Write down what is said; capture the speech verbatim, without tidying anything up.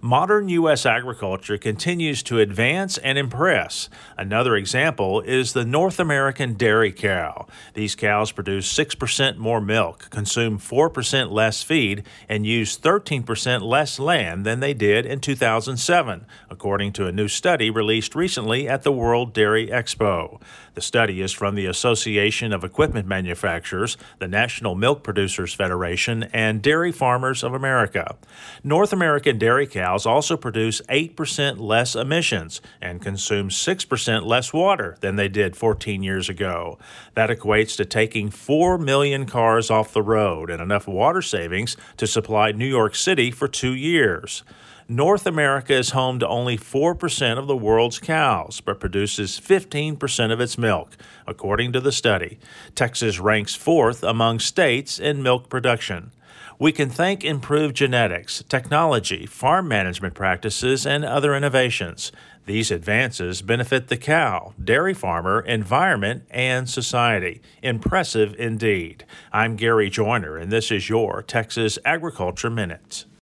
Modern U S agriculture continues to advance and impress. Another example is the North American dairy cow. These cows produce six percent more milk, consume four percent less feed, and use thirteen percent less land than they did in two thousand seven, according to a new study released recently at the World Dairy Expo. The study is from the Association of Equipment Manufacturers, the National Milk Producers Federation, and Dairy Farmers of America. North American dairy cows also produce eight percent less emissions and consume six percent less water than they did fourteen years ago. That equates to taking four million cars off the road and enough water savings to supply New York City for two years. North America is home to only four percent of the world's cows, but produces fifteen percent of its milk, according to the study. Texas ranks fourth among states in milk production. We can thank improved genetics, technology, farm management practices, and other innovations. These advances benefit the cow, dairy farmer, environment, and society. Impressive indeed. I'm Gary Joyner, and this is your Texas Agriculture Minute.